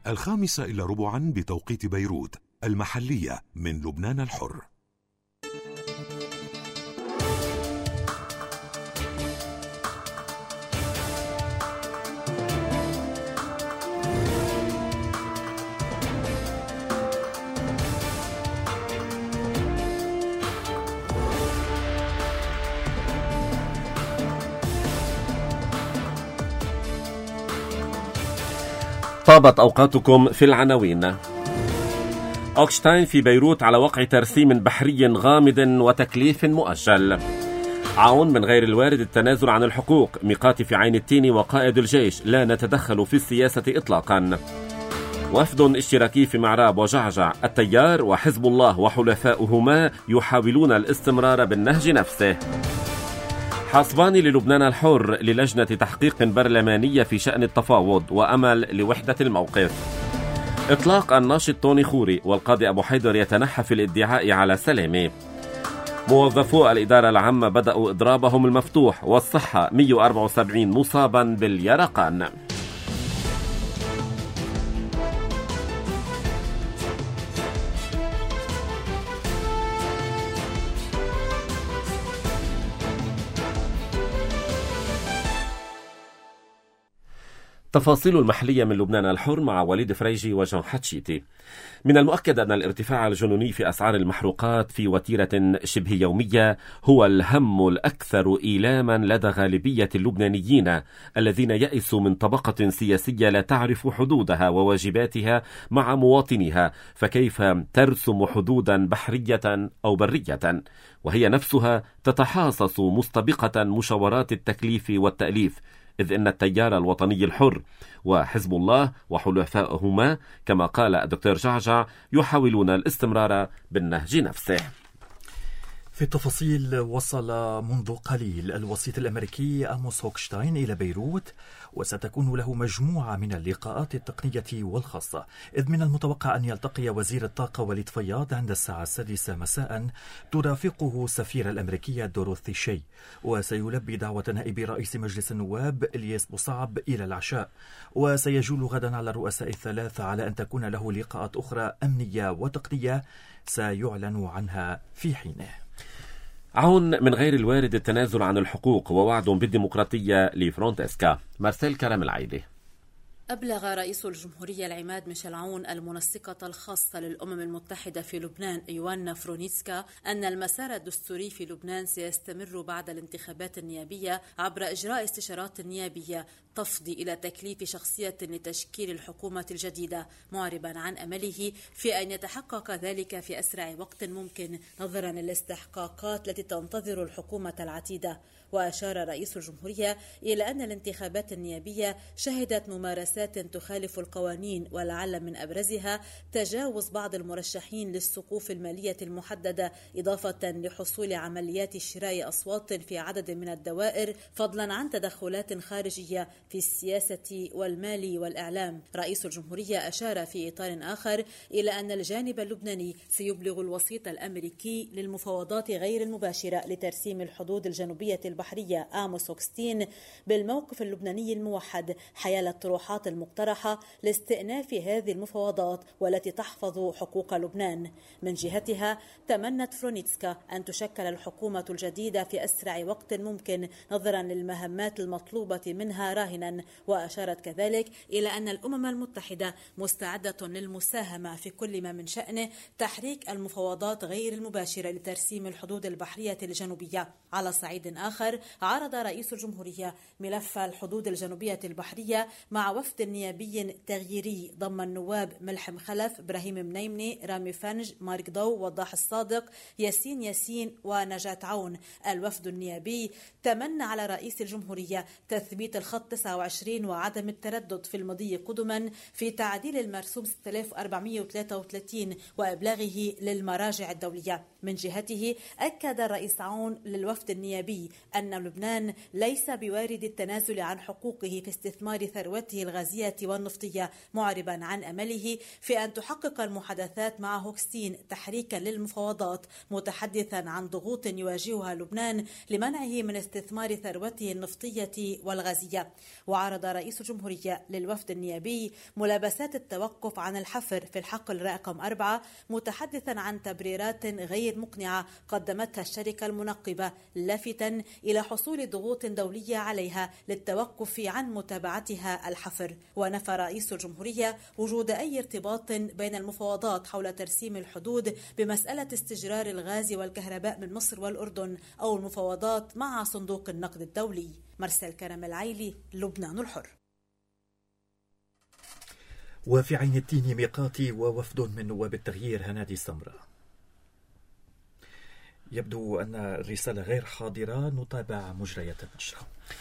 5:15 بتوقيت بيروت المحلية من لبنان الحر. طابت أوقاتكم في العناوين. أوكشتاين في بيروت على وقع ترسيم بحري غامض وتكليف مؤجل. عون من غير الوارد التنازل عن الحقوق. ميقاتي في عين التين وقائد الجيش لا نتدخل في السياسة إطلاقا. وفد اشتراكي في معراب وجعجع. التيار وحزب الله وحلفاؤهما يحاولون الاستمرار بالنهج نفسه. حصبان للبنان الحر للجنة تحقيق برلمانية في شأن التفاوض وأمل لوحدة الموقف. إطلاق الناشط توني خوري والقاضي أبو حيدر يتنحى في الادعاء على سلامة. موظفو الإدارة العامة بدأوا إضرابهم المفتوح. والصحة 174 مصابا باليرقان. تفاصيل المحلية من لبنان الحر مع وليد فريجي وجون حتشيتي. من المؤكد أن الارتفاع الجنوني في أسعار المحروقات في وتيرة شبه يومية هو الهم الأكثر إيلاما لدى غالبية اللبنانيين الذين يئسوا من طبقة سياسية لا تعرف حدودها وواجباتها مع مواطنيها، فكيف ترسم حدودا بحرية أو برية وهي نفسها تتحاصص مستبقة مشاورات التكليف والتأليف، إذ إن التيار الوطني الحر وحزب الله وحلفائهما كما قال الدكتور جعجع يحاولون الاستمرار بالنهج نفسه. في التفاصيل، وصل منذ قليل الوسيط الأمريكي آموس هوكشتاين إلى بيروت، وستكون له مجموعة من اللقاءات التقنية والخاصة، إذ من المتوقع أن يلتقي وزير الطاقة وليد فياض عند الساعة 6 مساء، ترافقه السفيرة الأمريكية دوروثي شي، وسيلبي دعوة نائب رئيس مجلس النواب إلياس بوصعب إلى العشاء، وسيجول غدا على الرؤساء الثلاثة على أن تكون له لقاءات أخرى أمنية وتقنية سيعلن عنها في حينه. عون من غير الوارد التنازل عن الحقوق ووعد بالديمقراطية لفرونتسكا. مارسيل كرم العيدي. أبلغ رئيس الجمهورية العماد ميشيل عون المنسقة الخاصة للأمم المتحدة في لبنان إيوانا فرونيتسكا أن المسار الدستوري في لبنان سيستمر بعد الانتخابات النيابية عبر إجراء استشارات نيابية تفضي إلى تكليف شخصية لتشكيل الحكومة الجديدة، معربا عن أمله في أن يتحقق ذلك في أسرع وقت ممكن نظرا للاستحقاقات التي تنتظر الحكومة العتيدة. وأشار رئيس الجمهورية إلى أن الانتخابات النيابية شهدت ممارسات تخالف القوانين، ولعل من أبرزها تجاوز بعض المرشحين للسقوف المالية المحددة، إضافة لحصول عمليات شراء أصوات في عدد من الدوائر، فضلا عن تدخلات خارجية في السياسة والمال والإعلام. رئيس الجمهورية أشار في إطار آخر إلى أن الجانب اللبناني سيبلغ الوسيط الأمريكي للمفاوضات غير المباشرة لترسيم الحدود الجنوبية البحرية آموس هوكشتاين بالموقف اللبناني الموحد حيال الطروحات المقترحة لاستئناف هذه المفاوضات والتي تحفظ حقوق لبنان. من جهتها تمنت فرونيتسكا أن تشكل الحكومة الجديدة في أسرع وقت ممكن نظرا للمهمات المطلوبة منها راهنا، وأشارت كذلك إلى أن الأمم المتحدة مستعدة للمساهمة في كل ما من شأنه تحريك المفاوضات غير المباشرة لترسيم الحدود البحرية الجنوبية. على صعيد آخر، عرض رئيس الجمهورية ملف الحدود الجنوبية البحرية مع وفد نيابي تغييري ضم النواب ملحم خلف، إبراهيم منيمني، رامي فنج، مارك ضو، وضاح الصادق، ياسين ونجاة عون. الوفد النيابي تمنى على رئيس الجمهورية تثبيت الخط 29 وعدم التردد في المضي قدما في تعديل المرسوم 6433 وإبلاغه للمراجع الدولية. من جهته أكد الرئيس عون للوفد النيابي أن لبنان ليس بوارد التنازل عن حقوقه في استثمار ثروته الغازية والنفطية، معربا عن أمله في أن تحقق المحادثات مع هوكستين تحريكا للمفاوضات، متحدثا عن ضغوط يواجهها لبنان لمنعه من استثمار ثروته النفطية والغازية. وعرض رئيس الجمهورية للوفد النيابي ملابسات التوقف عن الحفر في الحقل رقم 4، متحدثا عن تبريرات غير مقنعة قدمتها الشركة المنقبة، لافتا إلى حصول ضغوط دولية عليها للتوقف عن متابعتها الحفر. ونفى رئيس الجمهورية وجود أي ارتباط بين المفاوضات حول ترسيم الحدود بمسألة استجرار الغاز والكهرباء من مصر والأردن أو المفاوضات مع صندوق النقد الدولي. مرسل كرم العيلي، لبنان الحر. وفي عين التين ميقاتي ووفد من نواب التغيير هنادي السمرة. يبدو أن الرسالة غير حاضرة، نتابع مجريات النشرة.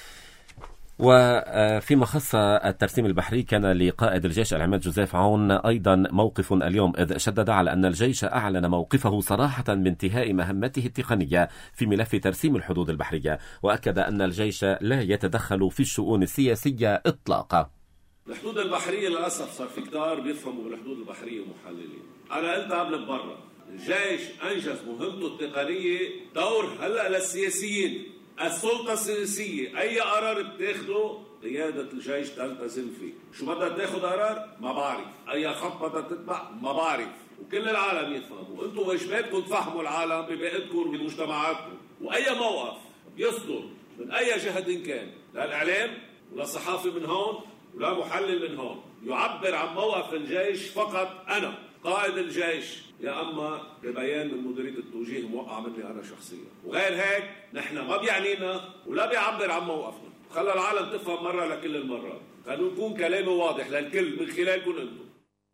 وفيما خص الترسيم البحري، كان لقائد الجيش العماد جوزيف عون أيضا موقف اليوم، إذ شدد على أن الجيش أعلن موقفه صراحة بانتهاء مهمته التقنية في ملف ترسيم الحدود البحرية، وأكد أن الجيش لا يتدخل في الشؤون السياسية إطلاقا. الحدود البحرية للأسف صار في كتار بيفهموا بالحدود البحرية محللين. أنا قلت قبل برا، الجيش أنجز مهمته التقنية. دور هلأ للسياسيين، السلطة السياسية أي قرار بتاخده قيادة الجيش تلتزم فيه. شو بدها تاخد قرار؟ ما بعرف. أي خط بدها تتبع؟ ما بعرف. وكل العالم يفهموا. أنتم واجباتكم تفهموا العالم ببيئتكم بمجتمعاتكم. وأي موقف يصدر من أي جهة كان، لا الإعلام ولا صحافي من هون ولا محلل من هون، يعبر عن موقف الجيش فقط أنا قائد الجيش، يا أما ببيان من مديرية التوجيه موقع مني أنا شخصيا. وغير هيك نحن ما بيعنينا ولا بيعبر عن موقفنا. خلى العالم تفهم مرة لكل المرات. خلوا يكون كلامي واضح للكل من خلالكم أنتم.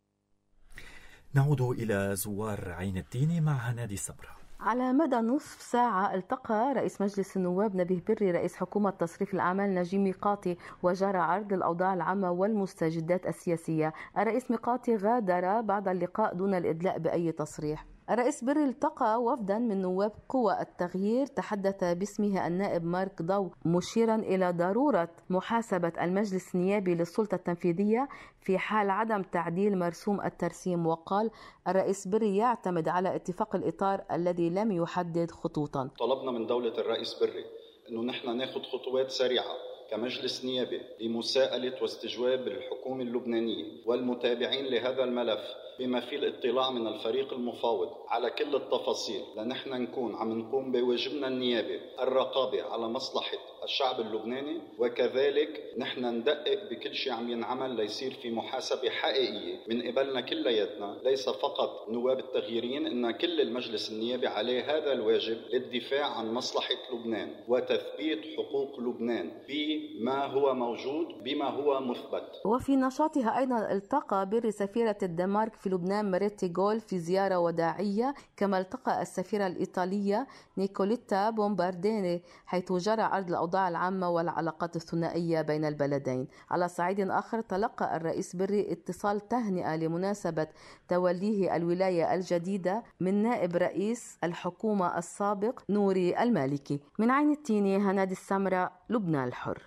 نعود إلى زوار عين التين مع هنادي السمرة. على مدى نصف ساعة التقى رئيس مجلس النواب نبيه بري رئيس حكومة تصريف الأعمال نجيب ميقاتي وجرى عرض الأوضاع العامة والمستجدات السياسية. الرئيس ميقاتي غادر بعد اللقاء دون الإدلاء بأي تصريح. الرئيس بري التقى وفدا من نواب قوى التغيير تحدث باسمه النائب مارك ضو، مشيرا إلى ضرورة محاسبة المجلس النيابي للسلطة التنفيذية في حال عدم تعديل مرسوم الترسيم. وقال الرئيس بري يعتمد على اتفاق الإطار الذي لم يحدد خطوطا. طلبنا من دولة الرئيس بري أنه نحن ناخد خطوات سريعة كمجلس نيابي لمساءلة واستجواب الحكومة اللبنانية والمتابعين لهذا الملف، بما في الاطلاع من الفريق المفاوض على كل التفاصيل، لنحن نكون عم نقوم بواجبنا النيابي الرقابة على مصلحة الشعب اللبناني، وكذلك نحن ندقق بكل شيء عم ينعمل ليصير في محاسبة حقيقية من قبلنا كلياتنا، ليس فقط نواب التغييرين، إن كل المجلس النيابي عليه هذا الواجب للدفاع عن مصلحة لبنان وتثبيت حقوق لبنان بما هو موجود بما هو مثبت. وفي نشاطها أيضا التقى بري سفيرة الدنمارك في لبنان ماريتي جول في زيارة وداعية، كما التقى السفيرة الإيطالية نيكوليتا بومبارديني، حيث جرى عرض الأوضاع العامة والعلاقات الثنائية بين البلدين. على صعيد آخر تلقى الرئيس بري اتصال تهنئة لمناسبة توليه الولاية الجديدة من نائب رئيس الحكومة السابق نوري المالكي. من عين التين هنادي السمرة، لبنان الحر.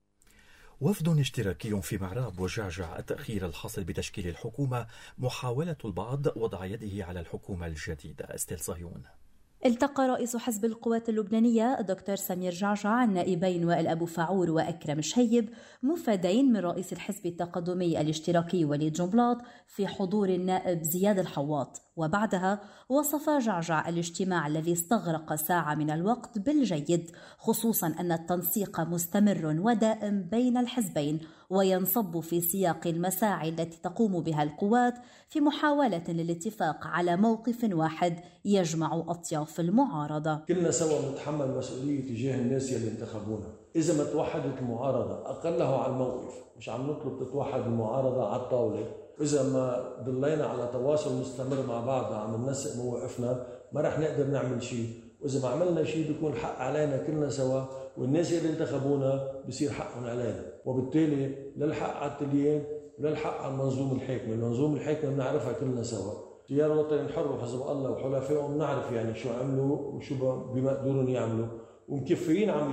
وفد اشتراكي في معراب وجعجع التأخير الحاصل بتشكيل الحكومة، محاولة البعض وضع يده على الحكومة الجديدة. استيل صهيون. التقى رئيس حزب القوات اللبنانية الدكتور سمير جعجع النائبين وائل أبو فعور وأكرم شهيب، مفادين من رئيس الحزب التقدمي الاشتراكي وليد جنبلاط في حضور النائب زياد الحواط. وبعدها وصف جعجع الاجتماع الذي استغرق ساعة من الوقت بالجيد، خصوصا أن التنسيق مستمر ودائم بين الحزبين وينصب في سياق المساعي التي تقوم بها القوات في محاولة للاتفاق على موقف واحد يجمع أطياف المعارضة. كلنا سوا نتحمل مسؤولية تجاه الناس اللي انتخبونا. إذا ما توحدت المعارضة أقله على الموقف، مش عم نطلب تتوحد المعارضة على الطاولة، إذا ما ضلينا على تواصل مستمر مع بعض عم ننسق مواقفنا ما رح نقدر نعمل شيء. وإذا ما عملنا شيء بيكون حق علينا كلنا سوا، والناس اللي انتخبونا بصير حقهم علينا. وبالتالي للحق على التليين وللحق على المنظومة الحاكمة. المنظومة الحاكمة بنعرفها كلنا سوا، التيار الوطني الحر وحزب الله وحلفائهم نعرف يعني شو عملوا وشو بمقدورهم يعملوا، ومكفيين عم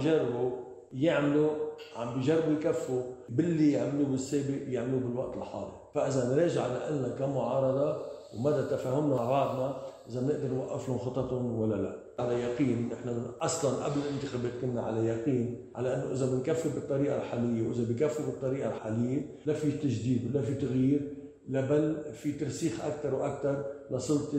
بيجربوا يكفوا باللي يعملوا بالسابق يعملوا بالوقت الحالي. فإذا نراجع لنا كمعارضة ومدى تفاهمنا مع بعضنا إذا بنقدر نوقف لهم خططهم ولا لا. على يقين نحن أصلا قبل الانتخابات كنا على يقين على أنه إذا بنكفي بالطريقة الحالية وإذا بكفوا بالطريقة الحالية لا في تجديد ولا في تغيير، بل في ترسيخ أكثر وأكثر لسلطة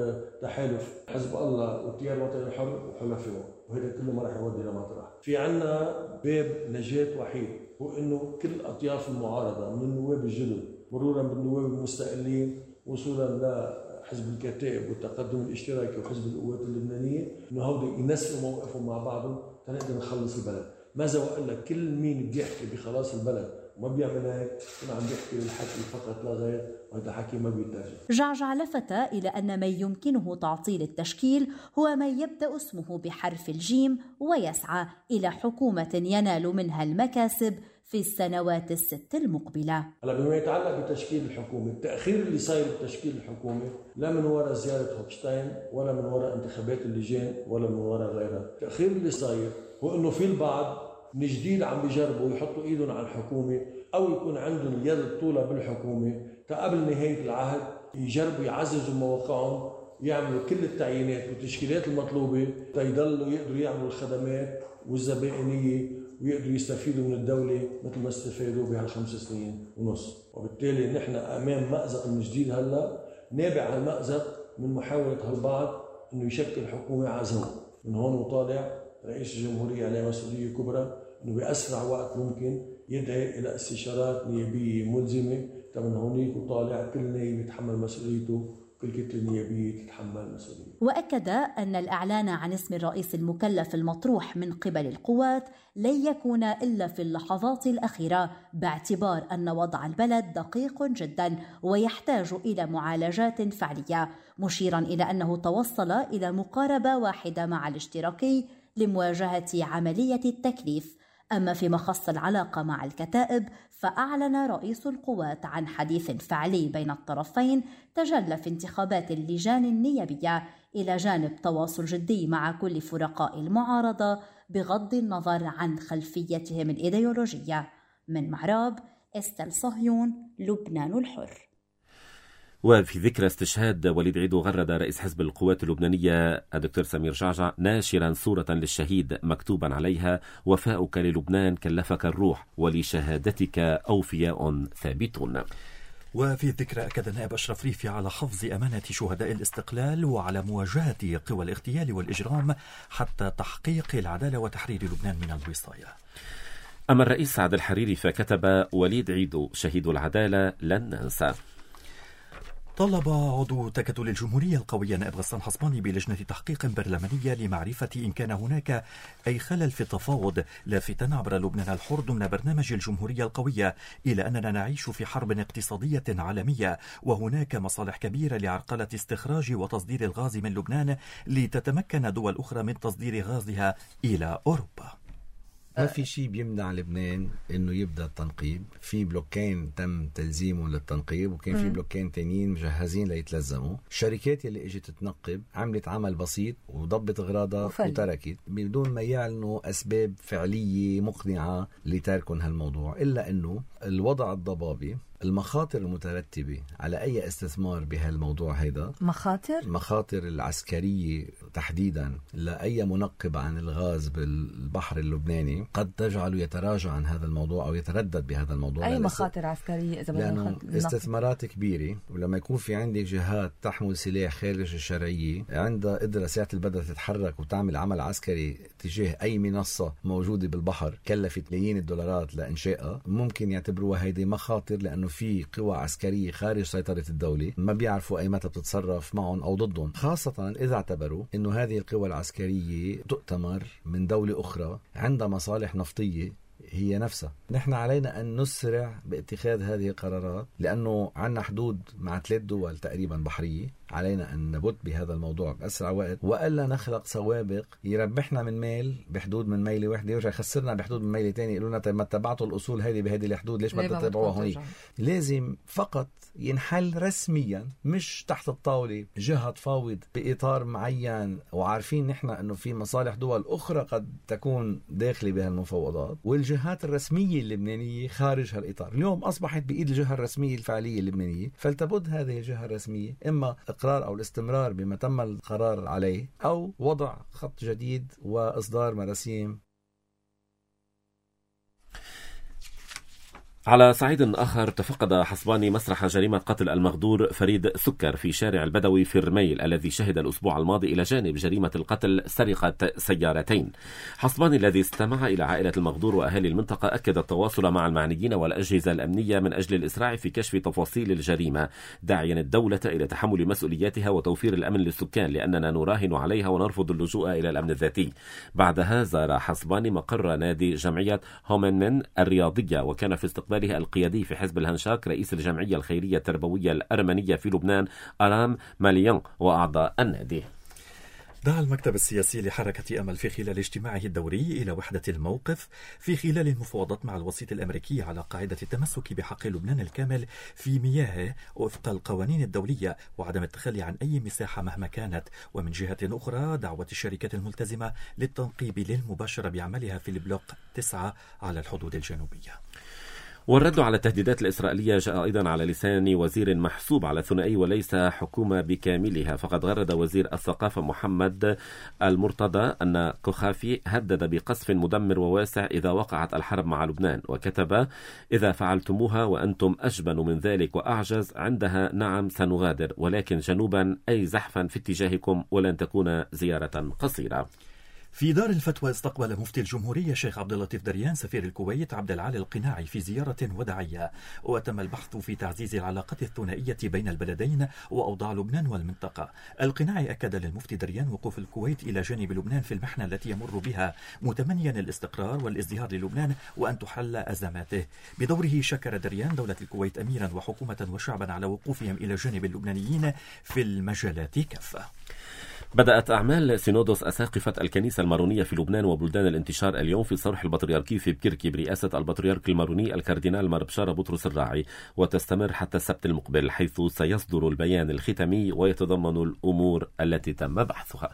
تحالف حزب الله والتيار الوطني الحر وحلفائه، وهذا كله ما راح يودي لمطرح. في عنا باب نجاة وحيد هو إنه كل أطياف المعارضة من النواب الجدد مرورا بالنواب المستقلين وصولا لحزب الكتائب والتقدم الاشتراكي وحزب القوات اللبنانية، إنه هودي ينسقوا موقفهم مع بعضهم تنقدر نخلص البلد. ماذا وإلا كل مين بيحكي بخلاص البلد ما بيعمل هيك كنا عم بيحكي الحكي فقط لا غير، وهذا حكي ما بيترجم. جعجع لفت إلى أن من يمكنه تعطيل التشكيل هو من يبدأ اسمه بحرف الجيم ويسعى إلى حكومة ينال منها المكاسب في السنوات الست المقبلة. هلا بما يتعلق بتشكيل الحكومة، التأخير اللي صاير بتشكيل الحكومة لا من وراء زيارة هوكشتاين ولا من وراء انتخابات اللجان ولا من وراء غيرها. التأخير اللي صاير هو إنه في البعض من جديد عم بيجربوا يحطوا ايدهم على الحكومة او يكون عندهم اليد الطولة بالحكومة قبل نهاية العهد يجربوا يعززوا مواقعهم، يعملوا كل التعيينات والتشكيلات المطلوبة تيضلوا يقدروا يعملوا الخدمات والزبائنية ويقدروا يستفيدوا من الدولة مثل ما استفادوا بهال5 سنين ونص. وبالتالي نحن امام مأزق من جديد هلا نابع هالمأزق من محاولة هالبعض انه يشكل حكومة عزو. من هون وطالع رئيس الجمهورية عليه مسؤولية كبرى انه بأسرع وقت ممكن يدعي الى استشارات نيابية ملزمة. من هونيك وطالع كل نائب يتحمل مسؤوليته، كل كتلة نيابية تتحمل مسؤوليته. وأكد أن الإعلان عن اسم الرئيس المكلف المطروح من قبل القوات لن يكون إلا في اللحظات الأخيرة، باعتبار أن وضع البلد دقيق جدا ويحتاج إلى معالجات فعلية، مشيرا إلى أنه توصل إلى مقاربة واحدة مع الاشتراكي لمواجهة عملية التكليف. أما فيما خص العلاقة مع الكتائب فأعلن رئيس القوات عن حديث فعلي بين الطرفين تجلى في انتخابات اللجان النيابية، إلى جانب تواصل جدي مع كل فرقاء المعارضة بغض النظر عن خلفيتهم الإيديولوجية. من معراب، استل صهيون، لبنان الحر. وفي ذكرى استشهاد وليد عيدو غرد رئيس حزب القوات اللبنانية الدكتور سمير جعجع ناشرا صورة للشهيد مكتوبا عليها: وفاؤك للبنان كلفك الروح ولشهادتك أوفياء ثابتون. وفي الذكرى أكد النائب أشرف ريفي على حفظ أمانة شهداء الاستقلال وعلى مواجهة قوى الاغتيال والإجرام حتى تحقيق العدالة وتحرير لبنان من الوصاية. أما الرئيس سعد الحريري فكتب: وليد عيدو شهيد العدالة لن ننسى. طلب عضو تكتل الجمهورية القوية نائب غسان حصباني بلجنة تحقيق برلمانية لمعرفة إن كان هناك أي خلل في التفاوض، لافتا عبر لبنان الحر ضمن برنامج الجمهورية القوية إلى أننا نعيش في حرب اقتصادية عالمية، وهناك مصالح كبيرة لعرقلة استخراج وتصدير الغاز من لبنان لتتمكن دول أخرى من تصدير غازها إلى أوروبا. ما في شيء بيمنع لبنان انه يبدا التنقيب. في بلوكين تم تلزيمهم للتنقيب وكان في بلوكين تانيين مجهزين ليتلزموا. الشركات اللي اجت تنقب عملت عمل بسيط وضبط اغراضها وتركت بدون ما يعلنوا اسباب فعليه مقنعه لتركهم هالموضوع، الا انه الوضع الضبابي، المخاطر المترتبة على أي استثمار بهالموضوع هيدا، مخاطر العسكرية تحديدا لأي منقب عن الغاز بالبحر اللبناني قد تجعله يتراجع عن هذا الموضوع أو يتردد بهذا الموضوع. أي مخاطر عسكرية إذا لأنه استثمارات كبيرة، ولما يكون في عندك جهات تحمل سلاح خارج الشرعية عندها قدرة ساعة البدء تتحرك وتعمل عمل عسكري تجاه أي منصة موجودة بالبحر كلفت ملايين الدولارات لإنشائها، ممكن يعتبروها هيدي مخاطر، لأنه في قوى عسكرية خارج سيطرة الدولة ما بيعرفوا أي متى بتتصرف معهم أو ضدهم، خاصة إذا اعتبروا إنه هذه القوى العسكرية تؤتمر من دولة أخرى عندها مصالح نفطية هي نفسها. نحن علينا أن نسرع باتخاذ هذه القرارات، لأنه عنا حدود مع 3 دول تقريبا بحرية، علينا أن نبت بهذا الموضوع بأسرع وقت، وألا نخلق سوابق يربحنا من ميل بحدود من ميلة واحدة يرجع يخسرنا بحدود من ميلة تانية. يقولوا لنا طيب ما اتبعتوا الأصول هذه بهذه الحدود ليش ما تتبعوها هونيك؟ لازم فقط ينحل رسميا، مش تحت الطاولة جهة تفاوض بإطار معين، وعارفين نحن أنه في مصالح دول أخرى قد تكون داخلة بهالمفاوضات، والجهات الرسمية اللبنانية خارج هالإطار. اليوم أصبحت بإيد الجهة الرسمية الفعلية اللبنانية، فلتبد هذه الجهة الرسمية إما إقرار أو الاستمرار بما تم القرار عليه، أو وضع خط جديد وإصدار مراسيم. على صعيد آخر، تفقد حصباني مسرح جريمة قتل المغدور فريد سكر في شارع البدوي في الرميل الذي شهد الأسبوع الماضي إلى جانب جريمة القتل سرقة سيارتين. حصباني الذي استمع إلى عائلة المغدور وأهالي المنطقة أكد التواصل مع المعنيين والأجهزة الأمنية من أجل الإسراع في كشف تفاصيل الجريمة، داعيا الدولة إلى تحمل مسؤولياتها وتوفير الأمن للسكان، لأننا نراهن عليها ونرفض اللجوء إلى الأمن الذاتي. بعدها زار حصباني مقر نادي جمعية هومنن الرياضية، وكان في استقبال القيادي في حزب الهنشاك رئيس الجمعية الخيرية التربوية الأرمنية في لبنان أرام ماليان وأعضاء النادي. دعا المكتب السياسي لحركة أمل في خلال اجتماعه الدوري إلى وحدة الموقف في خلال المفاوضات مع الوسيط الأمريكي على قاعدة التمسك بحق لبنان الكامل في مياهه وفق القوانين الدولية وعدم التخلي عن أي مساحة مهما كانت، ومن جهة أخرى دعوة الشركات الملتزمة للتنقيب للمباشرة بعملها في البلوك 9 على الحدود الجنوبية. والرد على التهديدات الإسرائيلية جاء أيضا على لسان وزير محسوب على الثنائي وليس حكومة بكاملها، فقد غرد وزير الثقافة محمد المرتضى أن كوخافي هدد بقصف مدمر وواسع إذا وقعت الحرب مع لبنان، وكتب: إذا فعلتموها وأنتم أجبن من ذلك وأعجز عندها نعم سنغادر، ولكن جنوبا أي زحفا في اتجاهكم ولن تكون زيارة قصيرة. في دار الفتوى استقبل مفتي الجمهورية الشيخ عبد اللطيف دريان سفير الكويت عبد العالي القناعي في زيارة وداعية، وتم البحث في تعزيز العلاقات الثنائية بين البلدين وأوضاع لبنان والمنطقة. القناعي أكد للمفتي دريان وقوف الكويت إلى جانب لبنان في المحنة التي يمر بها، متمنيا الاستقرار والازدهار للبنان وأن تحل أزماته. بدوره شكر دريان دولة الكويت أميرا وحكومة وشعبا على وقوفهم إلى جانب اللبنانيين في المجالات كافة. بدأت أعمال سينودوس أساقفة الكنيسة المارونية في لبنان وبلدان الانتشار اليوم في الصرح البطريركي في بكركي برئاسة البطريرك الماروني الكاردينال مربشارة بطرس الراعي، وتستمر حتى السبت المقبل، حيث سيصدر البيان الختامي ويتضمن الأمور التي تم بحثها.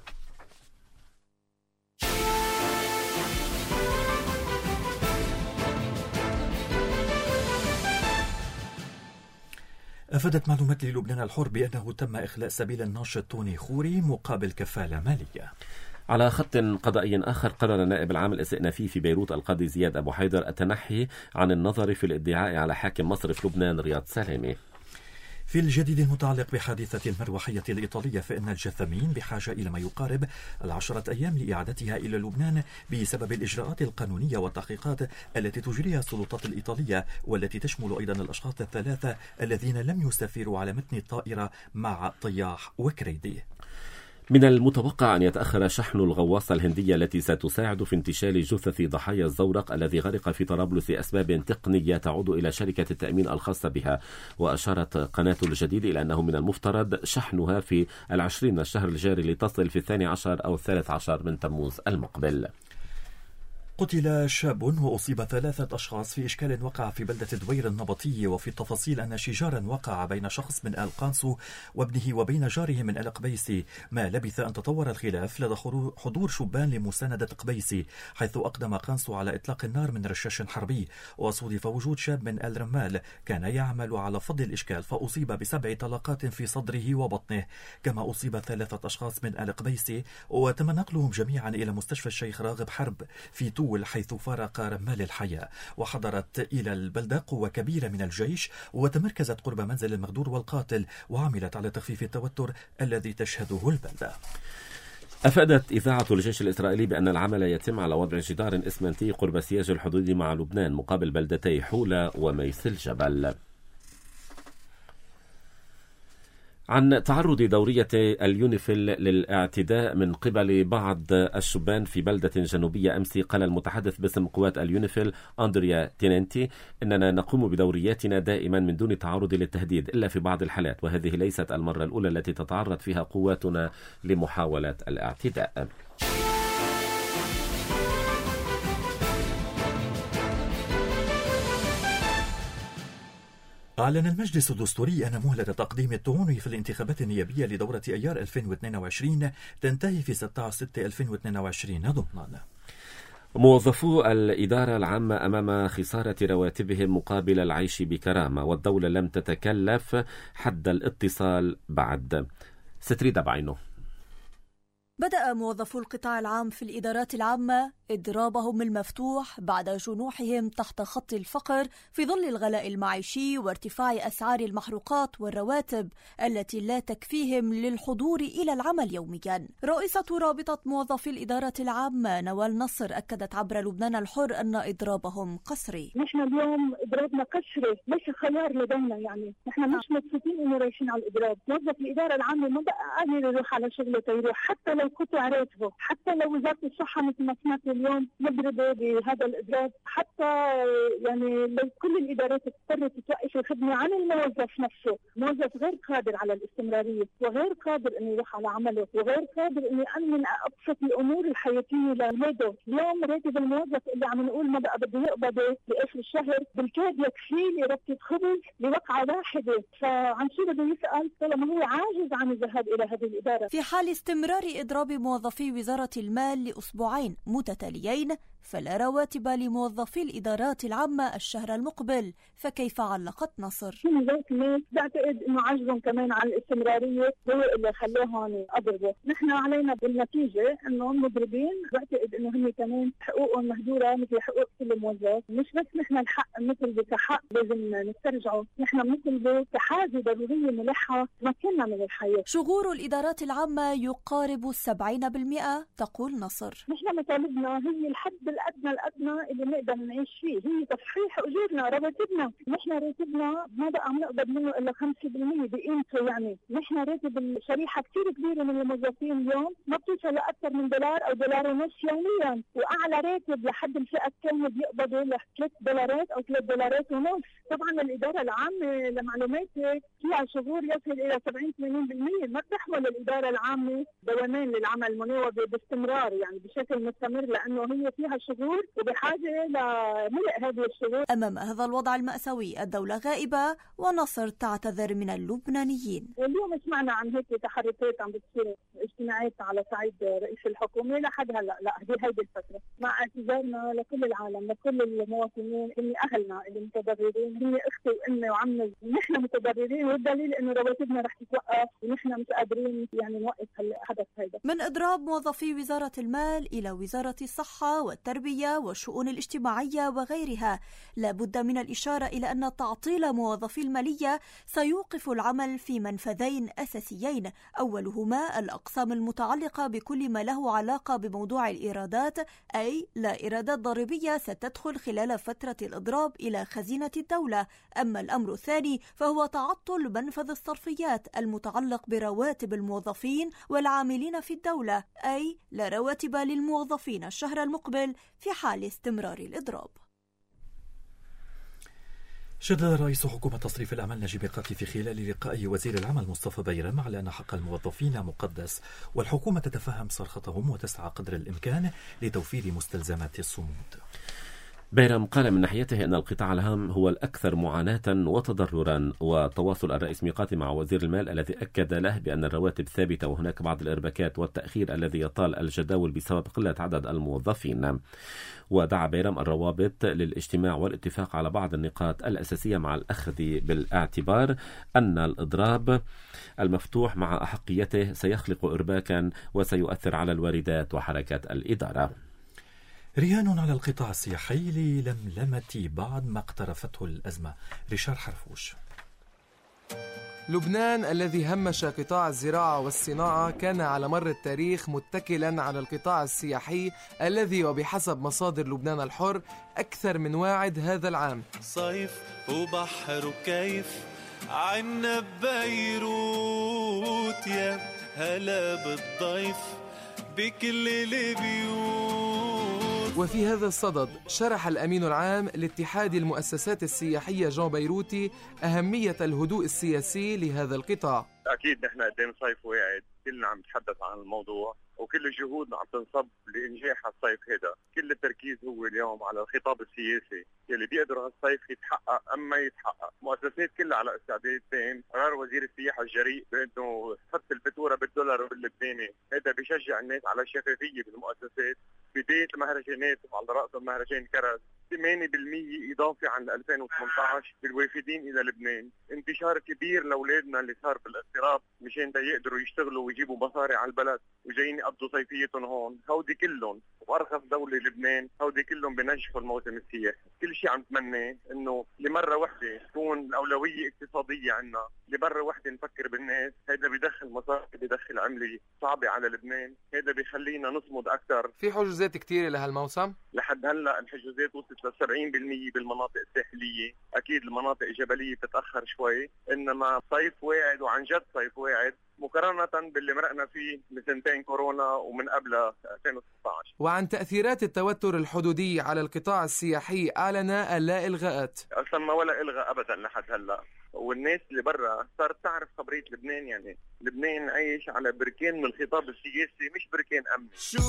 أفادت معلومات للبنان الحر بأنه تم إخلاء سبيل الناشط توني خوري مقابل كفالة مالية. على خط قضائي آخر، قرر نائب العام الاستئنافي في بيروت القاضي زياد أبو حيدر التنحي عن النظر في الادعاء على حاكم مصرف لبنان رياض سالمي. في الجديد المتعلق بحادثة المروحية الإيطالية، فإن الجثامين بحاجة إلى ما يقارب 10 أيام لإعادتها إلى لبنان بسبب الإجراءات القانونية والتحقيقات التي تجريها السلطات الإيطالية، والتي تشمل أيضا الأشخاص الثلاثة الذين لم يسافروا على متن الطائرة مع طياح وكريدي. من المتوقع أن يتأخر شحن الغواصة الهندية التي ستساعد في انتشال جثث ضحايا الزورق الذي غرق في طرابلس لأسباب تقنية تعود إلى شركة التأمين الخاصة بها. وأشارت قناة الجديد إلى أنه من المفترض شحنها في 20 من الشهر الجاري لتصل في 12 أو 13 من تموز المقبل. قتل شاب وأصيب 3 أشخاص في إشكال وقع في بلدة دوير النبطية، وفي التفاصيل أن شجارا وقع بين شخص من آل قانسو وابنه وبين جاره من آل قبيسي، ما لبث أن تطور الخلاف لدى حضور شبان لمساندة قبيسي، حيث أقدم قانسو على إطلاق النار من رشاش حربي، وصودف وجود شاب من آل رمال كان يعمل على فض الإشكال فأصيب ب7 طلقات في صدره وبطنه، كما أصيب 3 أشخاص من آل قبيسي وتم نقلهم جميعا إلى مستشفى الشيخ راغب حرب في حيث فارق رمال الحياة. وحضرت إلى البلدة قوة كبيرة من الجيش وتمركزت قرب منزل المغدور والقاتل، وعملت على تخفيف التوتر الذي تشهده البلدة. أفادت إذاعة الجيش الإسرائيلي بأن العمل يتم على وضع جدار إسمنتي قرب سياج الحدود مع لبنان مقابل بلدتي حولة وميس الجبل. عن تعرض دورية اليونيفيل للاعتداء من قبل بعض الشبان في بلدة جنوبية أمس، قال المتحدث باسم قوات اليونيفيل أندريا تيننتي: إننا نقوم بدورياتنا دائما من دون تعرض للتهديد إلا في بعض الحالات، وهذه ليست المرة الأولى التي تتعرض فيها قواتنا لمحاولة الاعتداء. أعلن المجلس الدستوري أن مهلة تقديم الطعون في الانتخابات النيابية لدورة أيار 2022 تنتهي في 16/6/2022 ضمنا. موظفو الإدارة العامة أمام خسارة رواتبهم مقابل العيش بكرامة، والدولة لم تتكلف حد الاتصال بعد. ستريد بعينه. بدأ موظفو القطاع العام في الإدارات العامة إضرابهم المفتوح بعد جنوحهم تحت خط الفقر في ظل الغلاء المعيشي وارتفاع أسعار المحروقات والرواتب التي لا تكفيهم للحضور إلى العمل يوميا. رئيسة رابطة موظفي الإدارات العامة نوال نصر أكدت عبر لبنان الحر أن إضرابهم قسري. نحن اليوم إضرابنا قسري، ليس خيار لدينا، يعني نحن مش مبسوطين إنه رايحين على الإضراب. موظف الإدارة العامة ما بقى قادر يروح على شغله تيروح، حتى لو قطع راتبه، حتى لو وزارة الصحة مثل ما سمعت اليوم مضربة بهذا الإضراب، حتى يعني لو كل الإدارات اضطرت توقف الخدمة عن الموظف نفسه. موظف غير قادر على الاستمرارية، وغير قادر إنه يروح على عمله، وغير قادر إنه يأمن أبسط الأمور الحياتية لولاده. اليوم راتب الموظف اللي عم نقول ما بقى بده يقبضه بآخر الشهر بالكاد يكفيه لربطة خبز لوقعة واحدة، فعن شو بده يسأل طالما هو عاجز عن الذهاب إلى هذه الإدارة. في حال استمرار إضراب موظفي وزارة المال لأسبوعين متتاليين فلا رواتب لموظفي الإدارات العامة الشهر المقبل، فكيف علقت نصر؟ وزارة المال بعتقد إنه عجزهم كمان على الاستمرارية هو اللي خلاهم أضربوا. نحن علينا بالنتيجة إنه مضربين، بعتقد إنه هم كمان حقوقهم مهدورة مثل حقوق كل موظف. مش بس نحن الحق مثل كحق لازم نسترجعه، نحن مثل كحاجة ضرورية ملحة تمكننا من الحياة. شغور الإدارات العامة يقارب 70% تقول نصر. نحن مطالبنا هي الحد الأدنى اللي نقدر نعيش فيه، هي تصحيح أجورنا رواتبنا. نحن راتبنا ما بقى عم نقبض منه إلا 5% بقيمته، يعني نحن راتب الشريحة كثير كبيرة من الموظفين اليوم ما بتوصل لأكثر من $1 أو $1.50 يوميا، وأعلى راتب لحد الفئة الثانية بيقبضوا $3 أو $3.50. طبعا الإدارة العامة لمعلوماتك فيها شغور يصل إلى 70-80%. ما بتحمل الإدارة العامة دوامين للعمل المناوبة باستمرار، يعني بشكل مستمر، لأنه هي فيها شغور وبحاجة لملء هذه الشغور. أمام هذا الوضع المأساوي الدولة غائبة ونصر تعتذر من اللبنانيين. واليوم سمعنا عن هيك تحركات عم بتصير اجتماعات على صعيد رئيس الحكومة لحد هلا، لا هيدي الفترة، مع اعتذارنا لكل العالم، لكل المواطنين اللي أهلنا اللي متضررين، هي أختي وأمي وعمي، نحن متضررين، والدليل إنه رواتبنا رح تتوقف ونحن مش قادرين يعني نوقف الحدث هذا. من إضراب موظفي وزارة المال إلى وزارة الصحة والتربية والشؤون الاجتماعية وغيرها، لا بد من الإشارة إلى أن تعطيل موظفي المالية سيوقف العمل في منفذين أساسيين، أولهما الأقسام المتعلقة بكل ما له علاقة بموضوع الإيرادات، أي لا إيرادات ضريبية ستدخل خلال فترة الإضراب إلى خزينة الدولة. أما الأمر الثاني فهو تعطل منفذ الصرفيات المتعلق برواتب الموظفين والعاملين في الدولة، أي لا رواتب للموظفين الشهر المقبل في حال استمرار الإضراب. شدد رئيس حكومة تصريف الأعمال نجيب ميقاتي في خلال لقاء وزير العمل مصطفى بيرم على أن حق الموظفين مقدس، والحكومة تتفهم صرختهم وتسعى قدر الإمكان لتوفير مستلزمات الصمود. بيرم قال من ناحيته أن القطاع العام هو الأكثر معاناة وتضررا، وتواصل الرئيس ميقاتي مع وزير المال الذي أكد له بأن الرواتب ثابتة وهناك بعض الإرباكات والتأخير الذي يطال الجداول بسبب قلة عدد الموظفين. ودعا بيرم الروابط للاجتماع والاتفاق على بعض النقاط الأساسية مع الأخذ بالاعتبار أن الإضراب المفتوح مع أحقيته سيخلق إرباكا وسيؤثر على الواردات وحركات الإدارة. رهان على القطاع السياحي للملمة بعد ما اقترفته الأزمة. ريشار حرفوش. لبنان الذي همش قطاع الزراعة والصناعة كان على مر التاريخ متكلا على القطاع السياحي الذي وبحسب مصادر لبنان الحر أكثر من واعد هذا العام. صيف وبحر وكيف عنا ببيروت يا هلا بالضيف بكل البيوت. وفي هذا الصدد شرح الأمين العام لاتحاد المؤسسات السياحية جون بيروتي أهمية الهدوء السياسي لهذا القطاع. أكيد نحن قدام صيف واعد، كلنا عم نتحدث عن الموضوع وكل الجهود عم تنصب لإنجاح الصيف هذا. كل التركيز هو اليوم على الخطاب السياسي يلي بيقدر هالصيف يتحقق أم ما يتحقق. مؤسسات كلها على استعداد تام. قرار وزير السياحة الجريء بأنه حط الفاتورة بالدولار وباللبناني، هذا بيشجع الناس على الشفافية بالمؤسسات. بداية المهرجانات وعلى رأس المهرجان كرز 8% إضافة عن 2018 بالوافدين إلى لبنان. انتشار كبير لأولادنا اللي صار بالاغتراب مشان يقدروا يشتغلوا ويجيبوا مصاري على البلد وجايين يقضوا صيفيتهم هون. هودي كلهم وأرخص دولة لبنان، هودي كلهم بنجحوا الموسم السياحي. كل شيء عم نتمنى إنه لمرة واحدة تكون الأولوية اقتصادية عنا، لمرة واحدة نفكر بالناس. هذا بيدخل مصاري، بيدخل عملة صعبة على لبنان، هذا بيخلينا نصمد أكثر. في حجوزات كتيرة لهالموسم؟ لحد هلا الحجوزات وصلت ل 70% بالمناطق الساحلية. أكيد المناطق الجبلية بتتأخر شوي، إنما صيف واعد وعن جد صيف واعد مقارنة باللي مرقنا فيه بسنتين كورونا ومن قبل 2016. وعن تأثيرات التوتر الحدودي على القطاع السياحي أعلن اللا إلغاءات. أصلا ما ولا إلغاء أبدا لحد هلا، والناس اللي برا صارت تعرف خبرية لبنان. يعني لبنان عايش على بركان من الخطاب السياسي مش بركان أمني.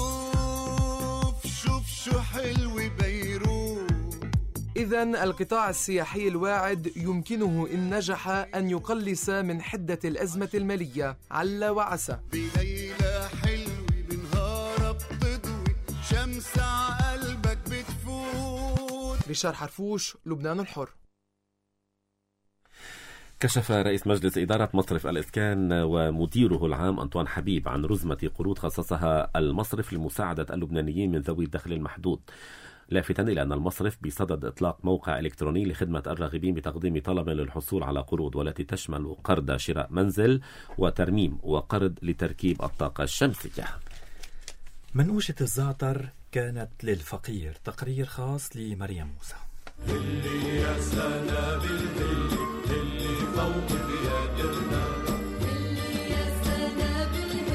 شوف شو حلو بيروت. إذن القطاع السياحي الواعد يمكنه إن نجح أن يقلص من حدة الأزمة المالية عل وعسى. بليلة حلوة بنهار بتضوي شمس عقلبك بتفوت. ريشار حرفوش، لبنان الحر. كشف رئيس مجلس إدارة مصرف الإسكان ومديره العام أنطوان حبيب عن رزمة قروض خصصها المصرف لمساعدة اللبنانيين من ذوي الدخل المحدود، لافتا إلى أن المصرف بصدد إطلاق موقع إلكتروني لخدمة الراغبين بتقديم طلب للحصول على قروض، والتي تشمل قرض شراء منزل وترميم وقرض لتركيب الطاقة الشمسية. منقوشة الزعتر كانت للفقير، تقرير خاص لمريم موسى. اللي يا سلام اللي فوق بيادرنا، اللي يا سلام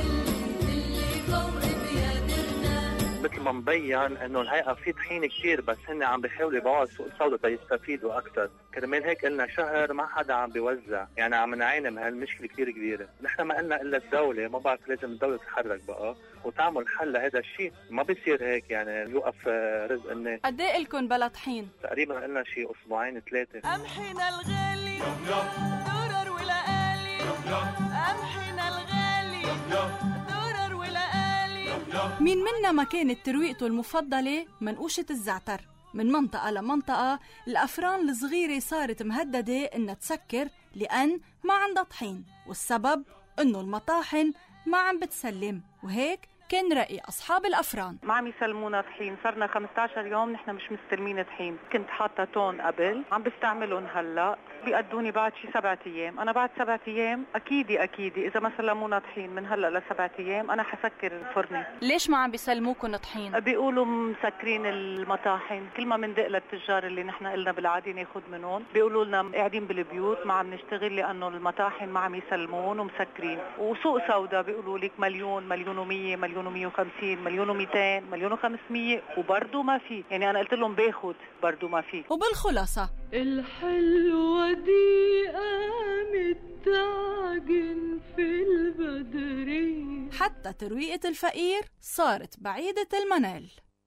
اللي فوق بيادرنا. مثل ما مبين انه الحقيقه في طحين كثير، بس هن عم بيحاولوا يبيعوا السوق السوداء تيستفيدوا اكثر. كرمال هيك قلنا شهر ما حدا عم بيوزع، يعني عم نعاني من هالمشكله كثير كبيره. نحن ما قلنا الا الدوله، ما بعرف لازم الدوله تتحرك بقى وتعمل حل لهذا الشيء. ما بيصير هيك يعني يوقف رزق الناس. قد ايه لكم بلا طحين؟ تقريبا قلنا شيء اسبوعين 3. قمحنا الغالي درر ولقالي، قمحنا الغالي درر ولقالي. مين منا ما كانت ترويقته المفضلة منقوشة الزعتر؟ من منطقة لمنطقة الأفران الصغيرة صارت مهددة إنها تسكر لأن ما عندها طحين، والسبب إنه المطاحن ما عم بتسلم، وهيك كان رأي أصحاب الأفران. ما عم يسلمونا طحين، صرنا 15 يوم نحن مش مستلمين طحين. كنت حاطة تون قبل، عم بستعملون هلا، بيقدوني بعد شي 7 أيام. أنا بعد 7 أيام أكيد إذا ما سلمونا طحين من هلا ل7 أيام أنا حسكر فرني. ليش ما عم بيسلموكم طحين؟ بيقولوا مسكرين المطاحن. كل ما مندق للتجار اللي نحن قلنا بالعادي ناخد منهم بيقولوا لنا قاعدين بالبيوت ما عم نشتغل لأنه المطاحن ما عم يسلمون ومسكرين. وسوق سودا بيقولوا لك مليون، مليون و100، مليون و150، مليون و200، مليون و500، وبرضه ما في. يعني أنا قلت لهم باخد برضه ما في. وبالخلاصة الحلوة دي قامت تعجن في البدرية، حتى ترويقة الفقير صارت بعيدة المنال.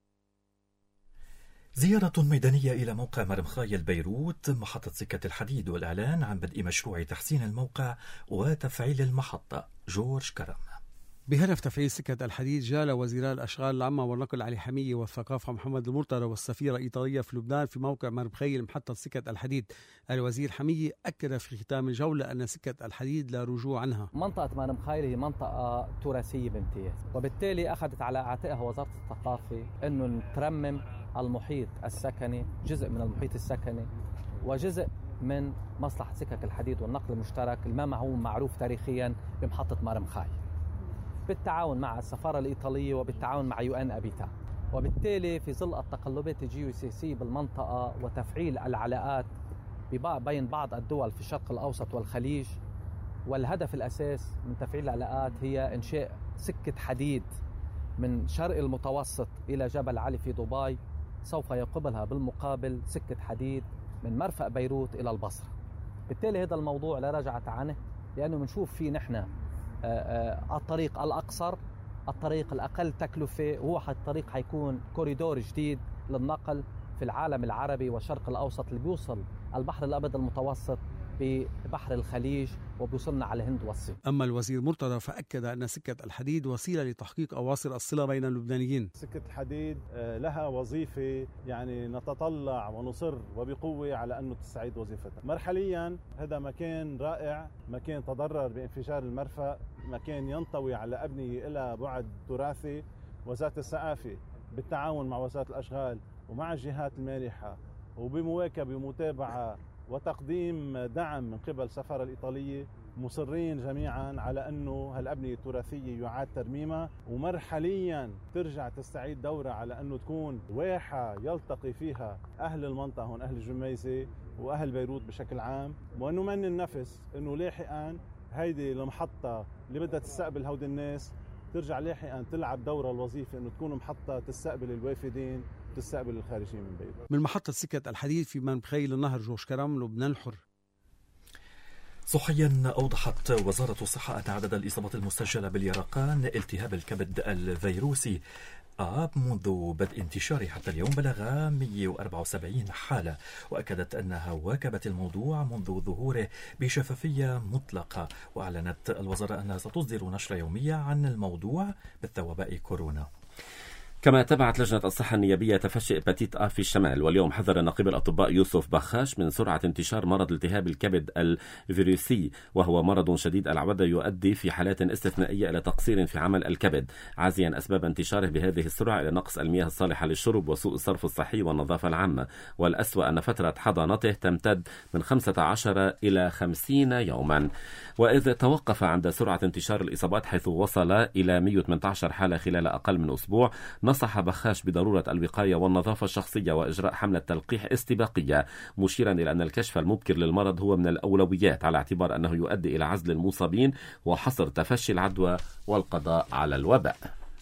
زيارة ميدانية إلى موقع مرمخايل بيروت محطة سكة الحديد، والإعلان عن بدء مشروع تحسين الموقع وتفعيل المحطة. جورج كرم. بهدف تفعيل سكة الحديد جال وزيرا الأشغال العامة والنقل علي حمية والثقافة محمد المرتضى والسفيرة الإيطالية في لبنان في موقع مرمخيل محطة سكة الحديد. الوزير حمية أكد في ختام الجولة أن سكة الحديد لا رجوع عنها. منطقة مرمخيل هي منطقة تراثية بامتياز، وبالتالي أخذت على عاتقها وزارة الثقافة أنه ترمم المحيط السكني، جزء من المحيط السكني وجزء من مصلحة سكك الحديد والنقل المشترك ما هو معروف تاريخيا بمحطة مرمخيل، بالتعاون مع السفارة الإيطالية وبالتعاون مع UN Habitat. وبالتالي في ظل التقلبات الجيوسياسية بالمنطقة وتفعيل العلاقات بين بعض الدول في الشرق الأوسط والخليج، والهدف الأساس من تفعيل العلاقات هي إنشاء سكة حديد من شرق المتوسط إلى جبل علي في دبي، سوف يقبلها بالمقابل سكة حديد من مرفأ بيروت إلى البصرة. بالتالي هذا الموضوع لا رجعة عنه، لأنه بنشوف فيه نحن الطريق الأقصر، الطريق الأقل تكلفة، وهو الطريق حيكون كوريدور جديد للنقل في العالم العربي والشرق الأوسط اللي بيوصل البحر الأبيض المتوسط ببحر الخليج وبيوصلنا على الهند والصين. أما الوزير مرتضى فأكد أن سكة الحديد وسيلة لتحقيق أواصر الصلة بين اللبنانيين. سكة الحديد لها وظيفة، يعني نتطلع ونصر وبقوة على أنه تستعيد وظيفتها. مرحليا هذا مكان رائع، مكان تضرر بانفجار المرفأ، مكان ينطوي على أبنية إلى بعد تراثي. وزارة الثقافة بالتعاون مع وزارة الأشغال ومع الجهات المانحة وبمواكبة ومتابعة وتقديم دعم من قبل السفارة الإيطالية، مصرين جميعا على أنه هالأبنية التراثية يعاد ترميمها ومرحليا ترجع تستعيد دورة على أنه تكون واحة يلتقي فيها أهل المنطقة هون، أهل الجميزة وأهل بيروت بشكل عام، وأنه من النفس أنه لاحقا هيدي المحطة اللي بدها تستقبل هود الناس ترجع لاحقا تلعب دورة الوظيفة، أنه تكون محطة تستقبل الوافدين تستقبل الخارجين من بيروت. من محطة سكة الحديد في منبخيل النهر جوش كرم، لبنان الحر. صحيا أوضحت وزارة الصحة أن عدد الإصابات المسجلة باليرقان التهاب الكبد الفيروسي منذ بدء انتشاره حتى اليوم بلغ 174 حالة، وأكدت أنها واكبت الموضوع منذ ظهوره بشفافية مطلقة. وأعلنت الوزارة أنها ستصدر نشرة يومية عن الموضوع مثل وباء كورونا. كما تبعت لجنة الصحة النيابية تفشي هيباتيت A في الشمال، واليوم حذر نقيب الأطباء يوسف بخاش من سرعة انتشار مرض التهاب الكبد الفيروسي، وهو مرض شديد العودة يؤدي في حالات استثنائية إلى تقصير في عمل الكبد، عازيا أسباب انتشاره بهذه السرعة إلى نقص المياه الصالحة للشرب وسوء الصرف الصحي والنظافة العامة، والأسوأ أن فترة حضانته تمتد من 15 إلى 50 يوما. وإذ توقف عند سرعة انتشار الإصابات حيث وصل إلى 118 حالة خلال أقل من أسبوع، نصح بخاش بضرورة الوقاية والنظافة الشخصية وإجراء حملة تلقيح استباقية، مشيرا إلى أن الكشف المبكر للمرض هو من الأولويات على اعتبار أنه يؤدي إلى عزل المصابين وحصر تفشي العدوى والقضاء على الوباء.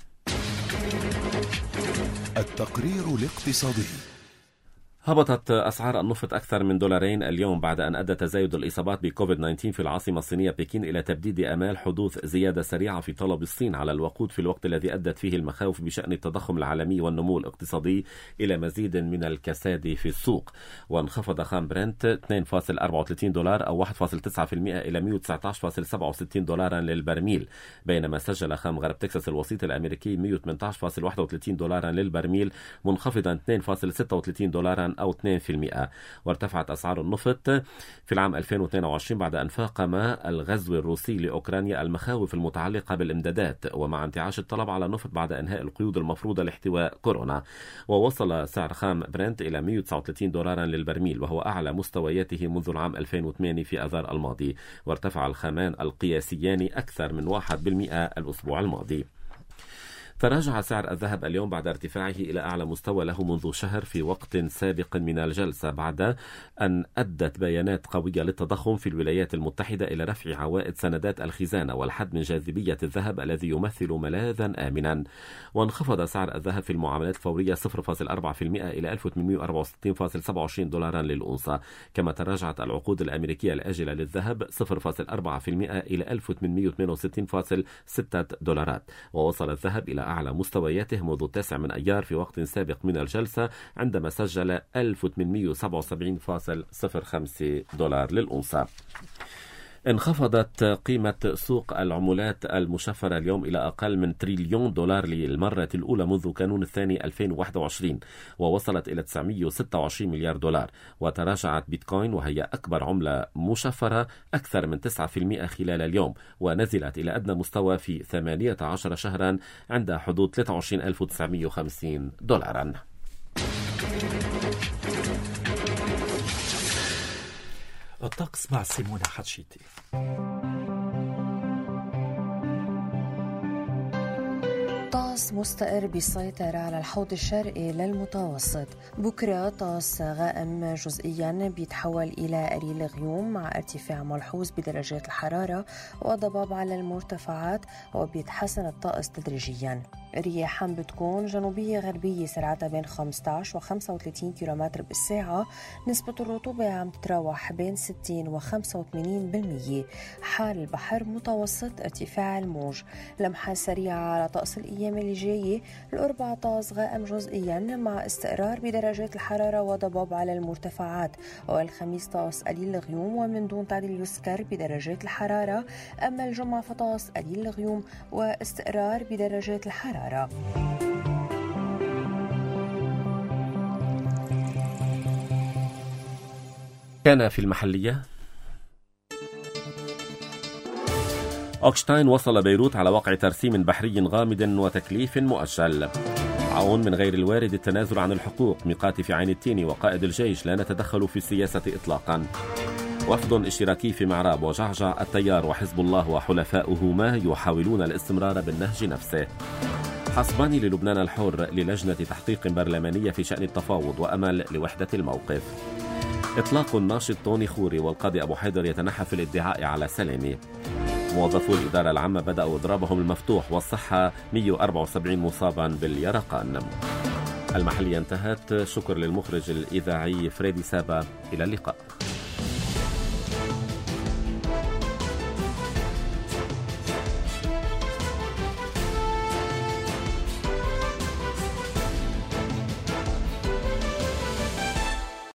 التقرير الاقتصادي. هبطت أسعار النفط أكثر من $2 اليوم بعد أن أدى تزايد الإصابات بكوفيد 19 في العاصمة الصينية بكين إلى تبديد آمال حدوث زيادة سريعة في طلب الصين على الوقود في الوقت الذي أدت فيه المخاوف بشأن التضخم العالمي والنمو الاقتصادي إلى مزيد من الكساد في السوق. وانخفض خام برنت $2.34 أو 1.9% إلى $119.67 للبرميل، بينما سجل خام غرب تكساس الوسيط الأمريكي $118.31 للبرميل، منخفضا $2.36 أو 2%. وارتفعت أسعار النفط في العام 2022 بعد أن فاقم الغزو الروسي لأوكرانيا المخاوف المتعلقة بالإمدادات، ومع انتعاش الطلب على النفط بعد إنهاء القيود المفروضة لاحتواء كورونا. ووصل سعر خام برنت إلى $139 للبرميل، وهو أعلى مستوياته منذ العام 2008 في آذار الماضي. وارتفع الخامان القياسيان أكثر من 1% الأسبوع الماضي. تراجع سعر الذهب اليوم بعد ارتفاعه إلى أعلى مستوى له منذ شهر في وقت سابق من الجلسة، بعد أن أدت بيانات قوية للتضخم في الولايات المتحدة إلى رفع عوائد سندات الخزانة والحد من جاذبية الذهب الذي يمثل ملاذا آمنا. وانخفض سعر الذهب في المعاملات الفورية 0.4% إلى $1864.27 للأونصة. كما تراجعت العقود الأمريكية الآجلة للذهب 0.4% إلى $1868.06. ووصل الذهب إلى أعلى مستوياته منذ 9 من أيار في وقت سابق من الجلسة عندما سجل $1877.05 للأونصة. انخفضت قيمة سوق العملات المشفرة اليوم إلى أقل من $1 تريليون للمرة الأولى منذ كانون الثاني 2021، ووصلت إلى $926 مليار. وتراجعت بيتكوين وهي أكبر عملة مشفرة أكثر من 9% خلال اليوم، ونزلت إلى أدنى مستوى في 18 شهرا عند حدود $23,950. الطقس مع سيمونة حتشيتي. طقس مستقر بالسيطرة على الحوض الشرقي للمتوسط. بكرة طقس غائم جزئيا بيتحول إلى قليل غيوم مع ارتفاع ملحوظ بدرجات الحرارة وضباب على المرتفعات، وبيتحسن الطقس تدريجيا. رياح بتكون جنوبية غربية سرعتها بين 15 و 35 كيلومتر بالساعة. نسبة الرطوبة عم تتراوح بين 60 و 85%. حال البحر متوسط ارتفاع الموج. لمحة سريعة على طقس الأيام اللي جاية. الأربع طقس غائم جزئيا مع استقرار بدرجات الحرارة وضباب على المرتفعات، والخميس طقس قليل الغيوم ومن دون تعديل يسكر بدرجات الحرارة. أما الجمعة فطقس قليل الغيوم واستقرار بدرجات الحرارة. كان في المحلية. أوكشتاين وصل بيروت على وقع ترسيم بحري غامض وتكليف مؤجل. عون من غير الوارد التنازل عن الحقوق. ميقات في عين التين وقائد الجيش لا نتدخل في السياسة إطلاقا. وفد اشتراكي في معراب وجعجع. التيار وحزب الله وحلفاؤهما يحاولون الاستمرار بالنهج نفسه. حسبان للبنان الحر للجنة تحقيق برلمانية في شأن التفاوض وأمل لوحدة الموقف. إطلاق الناشط طوني خوري والقاضي أبو حيدر يتنحى في الادعاء على سلامي. موظفو الإدارة العامة بدأوا إضرابهم المفتوح والصحة 174 مصابا باليرقان. المحلية انتهت. شكر للمخرج الإذاعي فريدي سابا. إلى اللقاء.